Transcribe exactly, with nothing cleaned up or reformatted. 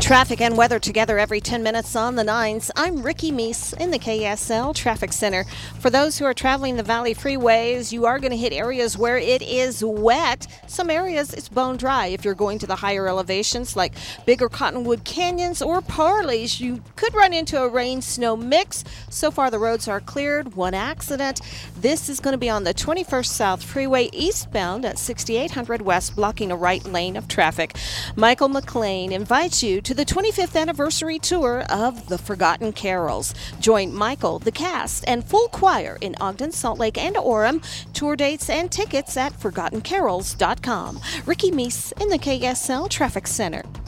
Traffic and weather together every ten minutes on the nines. I'm Ricky Meese in the K S L Traffic Center. For those who are traveling the Valley freeways, you are going to hit areas where it is wet. Some areas it's bone dry. If you're going to the higher elevations like bigger Cottonwood Canyons or Parleys, you could run into a rain-snow mix. So far the roads are cleared. One accident. This is going to be on the twenty-first South Freeway eastbound at sixty-eight hundred West, blocking a right lane of traffic. Michael McLean invites you to the twenty-fifth anniversary tour of The Forgotten Carols. Join Michael, the cast, and full choir in Ogden, Salt Lake, and Orem. Tour dates and tickets at forgotten carols dot com. Ricky Meese in the K S L Traffic Center.